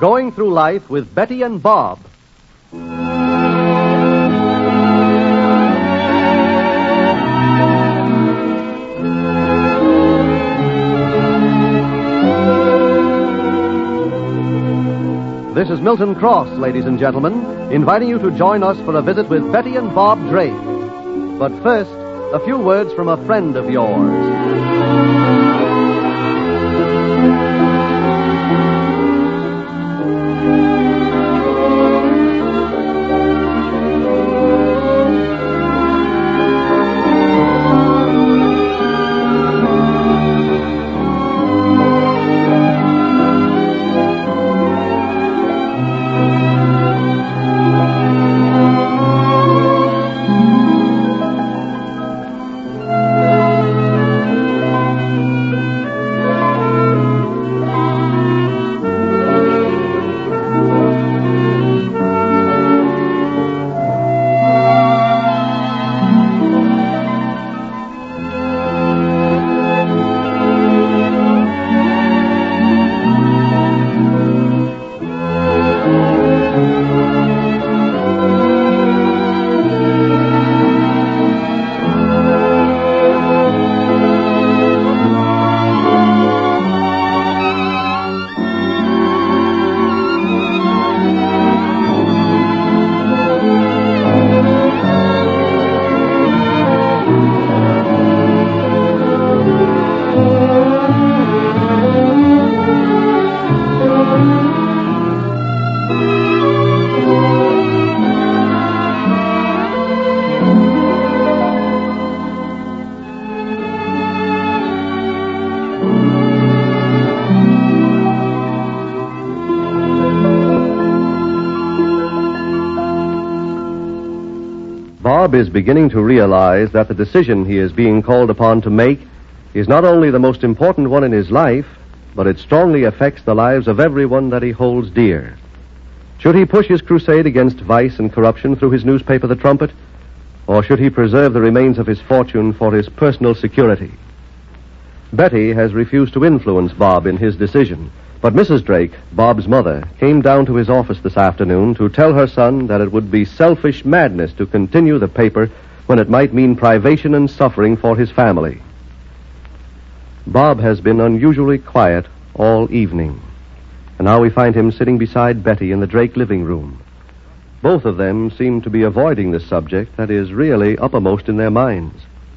Going Through Life with Betty and Bob. This is Milton Cross, ladies and gentlemen, inviting you to join us for a visit with Betty and Bob Drake. But first, a few words from a friend of yours. Bob is beginning to realize that the decision he is being called upon to make is not only the most important one in his life, but it strongly affects the lives of everyone that he holds dear. Should he push his crusade against vice and corruption through his newspaper, The Trumpet, or should he preserve the remains of his fortune for his personal security? Betty has refused to influence Bob in his decision, but Mrs. Drake, Bob's mother, came down to his office this afternoon to tell her son that it would be selfish madness to continue the paper when it might mean privation and suffering for his family. Bob has been unusually quiet all evening, and now we find him sitting beside Betty in the Drake living room. Both of them seem to be avoiding the subject that is really uppermost in their minds.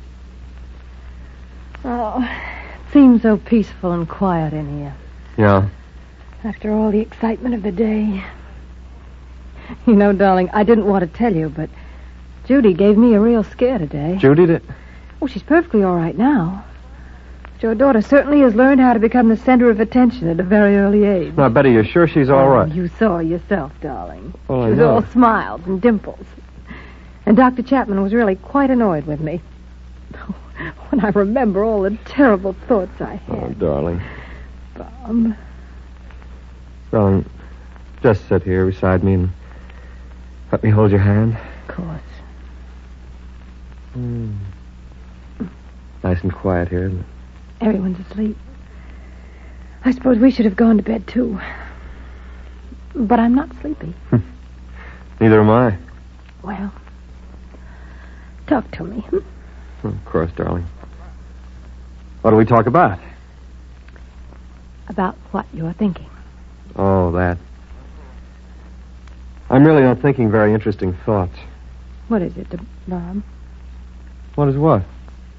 Oh, it seems so peaceful and quiet in here. Yeah. After all the excitement of the day. You know, darling, I didn't want to tell you, but Judy gave me a real scare today. Judy did? Oh, she's perfectly all right now. But your daughter certainly has learned how to become the center of attention at a very early age. Now, Betty, you're sure she's all right? You saw yourself, darling. Oh, I she was know. all smiles and dimples. And Dr. Chapman was really quite annoyed with me. When I remember all the terrible thoughts I had. Oh, darling. Bob. Darling, just sit here beside me and let me hold your hand. Of course. Nice and quiet here, isn't it? Everyone's asleep. I suppose we should have gone to bed, too. But I'm not sleepy. Neither am I. Well, talk to me. Of course, darling. What do we talk about? About what you're thinking. Oh, that. I'm really not thinking very interesting thoughts. What is it, Bob? What is what?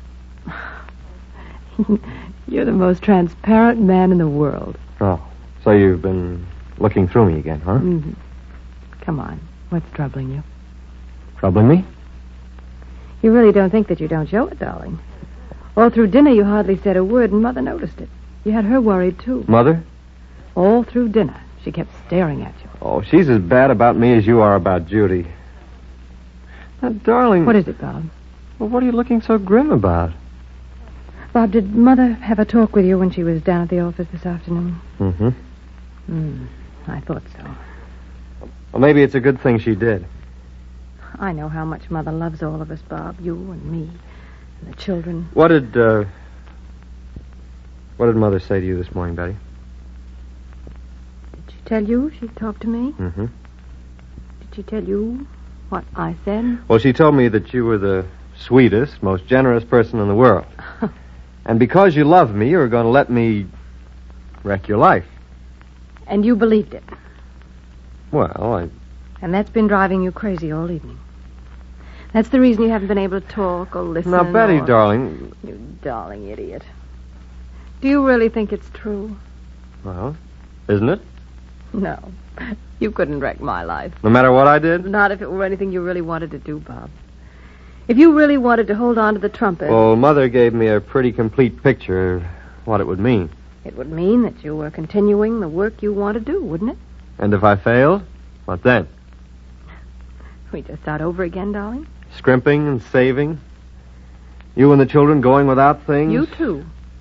You're the most transparent man in the world. Oh, so you've been looking through me again, huh? Mm-hmm. Come on. What's troubling you? Troubling me? You really don't think that you don't show it, darling. All through dinner, you hardly said a word, and Mother noticed it. You had her worried, too. Mother? All through dinner, she kept staring at you. Oh, she's as bad about me as you are about Judy. Now, darling... What is it, Bob? Well, what are you looking so grim about? Bob, did Mother have a talk with you when she was down at the office this afternoon? Mm-hmm. I thought so. Well, maybe it's a good thing she did. I know how much Mother loves all of us, Bob. You and me and the children. What did Mother say to you this morning, Betty? Did she tell you she talked to me? Mm-hmm. Did she tell you what I said? Well, she told me that you were the sweetest, most generous person in the world. And because you love me, you were going to let me wreck your life. And you believed it. Well, And that's been driving you crazy all evening. That's the reason you haven't been able to talk or listen. Now, Betty, or... darling. You darling idiot. Do you really think it's true? Well, isn't it? No. You couldn't wreck my life. No matter what I did? Not if it were anything you really wanted to do, Bob. If you really wanted to hold on to the trumpet... Well, Mother gave me a pretty complete picture of what it would mean. It would mean that you were continuing the work you want to do, wouldn't it? And if I failed, what then? We just start over again, darling? Scrimping and saving? You and the children going without things? You too.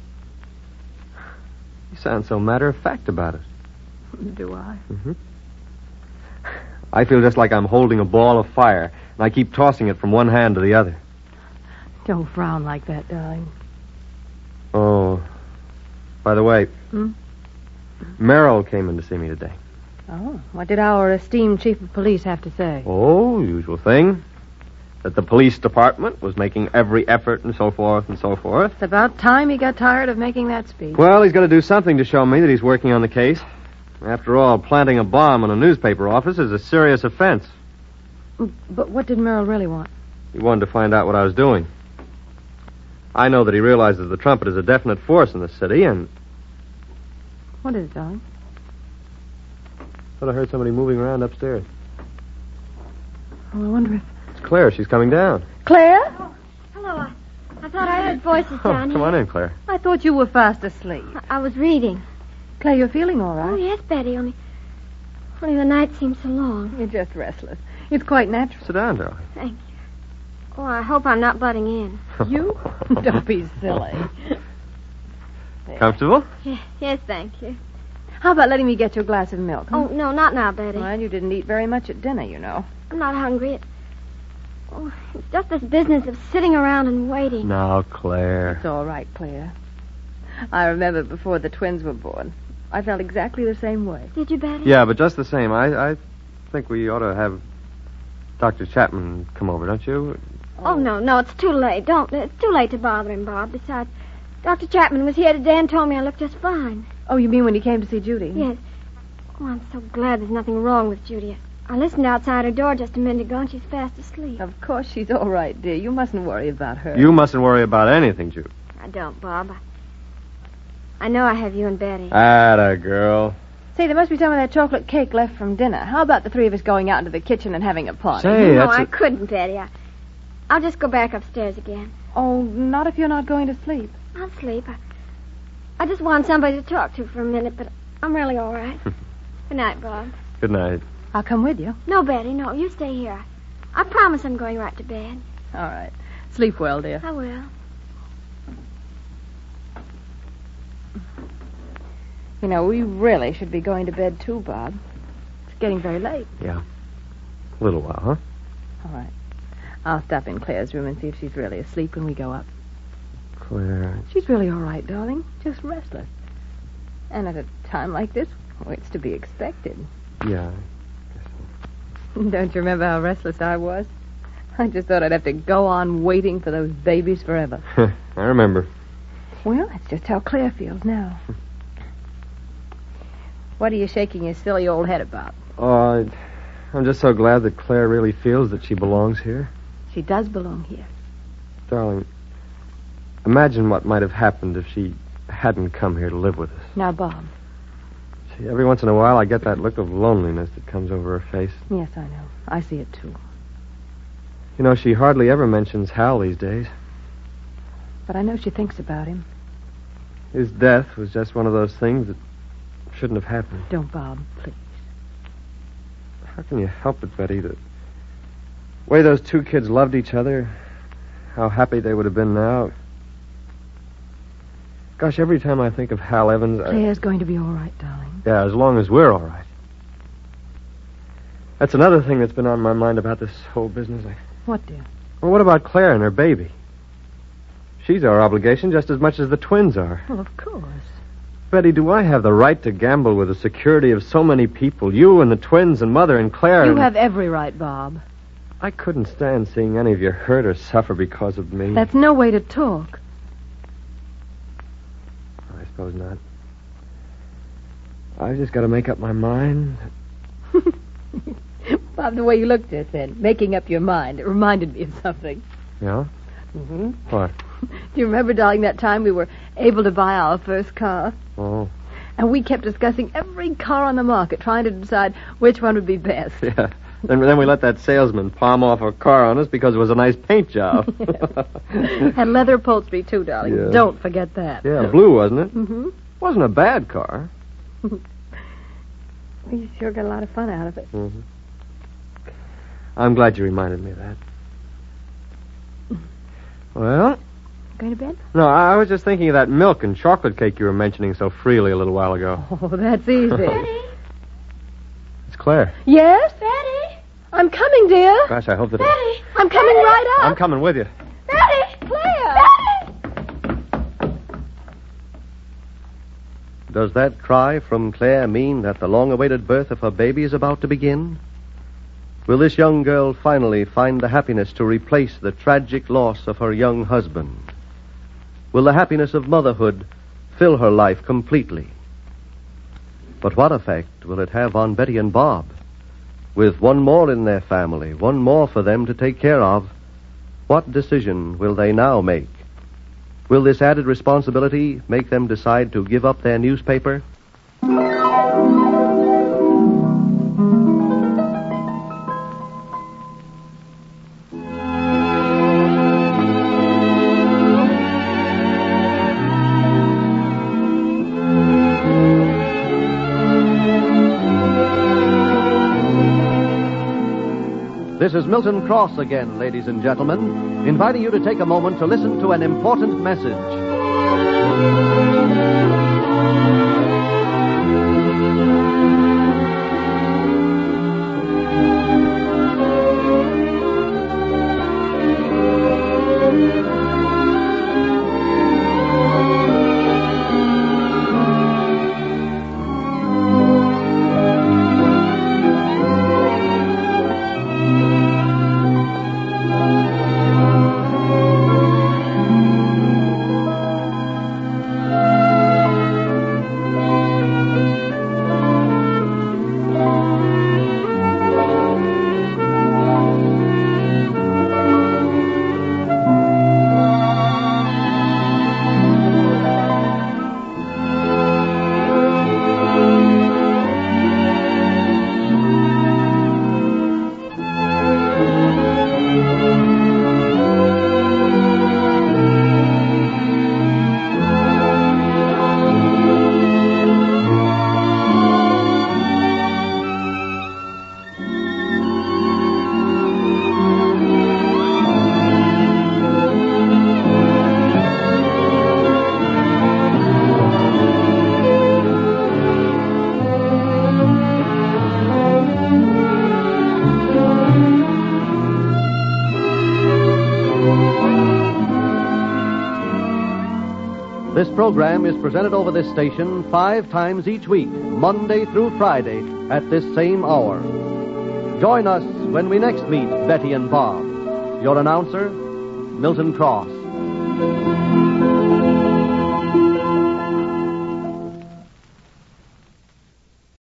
You sound so matter-of-fact about it. Do I? Mm-hmm. I feel just like I'm holding a ball of fire, and I keep tossing it from one hand to the other. Don't frown like that, darling. Oh, by the way, Hmm? Merrill came in to see me today. Oh, what did our esteemed chief of police have to say? Oh, usual thing. That the police department was making every effort and so forth and so forth. It's about time he got tired of making that speech. Well, he's going to do something to show me that he's working on the case. After all, planting a bomb in a newspaper office is a serious offense. But what did Merrill really want? He wanted to find out what I was doing. I know that he realizes the trumpet is a definite force in the city, and... What is it, darling? Thought I heard somebody moving around upstairs. Oh, I wonder if... It's Claire. She's coming down. Claire? Oh, hello. I thought I heard voices down Come here. on in, Claire. I thought you were fast asleep. I was reading. Claire, you're feeling all right? Oh, yes, Betty, only the night seems so long. You're just restless. It's quite natural. Sit down, darling. Thank you. Oh, I hope I'm not butting in. You? Don't be silly. Comfortable? Yes, thank you. How about letting me get you a glass of milk? Oh, no, not now, Betty. Well, you didn't eat very much at dinner, you know. I'm not hungry. It's just this business of sitting around and waiting. Now, Claire. It's all right, Claire. I remember before the twins were born. I felt exactly the same way. Did you, Betty? Yeah, but just the same, I think we ought to have Dr. Chapman come over, don't you? Oh, no, it's too late. It's too late to bother him, Bob. Besides, Dr. Chapman was here today and told me I looked just fine. Oh, you mean when he came to see Judy? Yes. Oh, I'm so glad there's nothing wrong with Judy. I listened outside her door just a minute ago, and she's fast asleep. Of course she's all right, dear. You mustn't worry about her. You mustn't worry about anything, Jude. I don't, Bob. I know I have you and Betty. Atta girl. Say, there must be some of that chocolate cake left from dinner. How about the three of us going out into the kitchen and having a party? Say, No, that's I couldn't, Betty. I'll just go back upstairs again. Oh, not if you're not going to sleep. I'll sleep. I just want somebody to talk to for a minute, but I'm really all right. Good night, Bob. Good night. I'll come with you. No, Betty, no. You stay here. I promise I'm going right to bed. All right. Sleep well, dear. I will. You know, we really should be going to bed, too, Bob. It's getting very late. Yeah. A little while, huh? All right. I'll stop in Claire's room and see if she's really asleep when we go up. Claire. She's really all right, darling. Just restless. And at a time like this, oh, it's to be expected. Yeah. Don't you remember how restless I was? I just thought I'd have to go on waiting for those babies forever. I remember. Well, that's just how Claire feels now. What are you shaking your silly old head about? Oh, I'm just so glad that Claire really feels that she belongs here. She does belong here. Darling, imagine what might have happened if she hadn't come here to live with us. Now, Bob. See, every once in a while I get that look of loneliness that comes over her face. Yes, I know. I see it, too. You know, she hardly ever mentions Hal these days. But I know she thinks about him. His death was just one of those things that shouldn't have happened. Don't, Bob, please. How can you help it, Betty? The way those two kids loved each other, how happy they would have been now. Gosh, every time I think of Hal Evans... Claire's going to be all right, darling. Yeah, as long as we're all right. That's another thing that's been on my mind about this whole business. What, dear? Well, what about Claire and her baby? She's our obligation just as much as the twins are. Well, of course. Betty, do I have the right to gamble with the security of so many people? You and the twins and Mother and Claire. You have every right, Bob. I couldn't stand seeing any of you hurt or suffer because of me. That's no way to talk. I suppose not. I've just got to make up my mind. Bob, the way you looked just then, making up your mind, it reminded me of something. Yeah? Mm-hmm. What? Do you remember, darling, that time we were able to buy our first car? Oh. And we kept discussing every car on the market, trying to decide which one would be best. Yeah. Then we let that salesman palm off a car on us because it was a nice paint job. And leather upholstery, too, darling. Yeah. Don't forget that. Yeah, blue, wasn't it? Mm-hmm. Wasn't a bad car. We sure got a lot of fun out of it. Mm-hmm. I'm glad you reminded me of that. Well? Going to bed? No, I was just thinking of that milk and chocolate cake you were mentioning so freely a little while ago. Oh, that's easy. Betty? It's Claire. Yes? Betty? I'm coming, dear. Gosh, I hope that... Betty? I'm coming right up. I'm coming with you. Betty? Claire. Betty? Does that cry from Claire mean that the long-awaited birth of her baby is about to begin? Will this young girl finally find the happiness to replace the tragic loss of her young husband? Will the happiness of motherhood fill her life completely? But what effect will it have on Betty and Bob? With one more in their family, one more for them to take care of, what decision will they now make? Will this added responsibility make them decide to give up their newspaper? This is Milton Cross again, ladies and gentlemen, inviting you to take a moment to listen to an important message. This program is presented over this station 5 times each week, Monday through Friday, at this same hour. Join us when we next meet Betty and Bob. Your announcer, Milton Cross.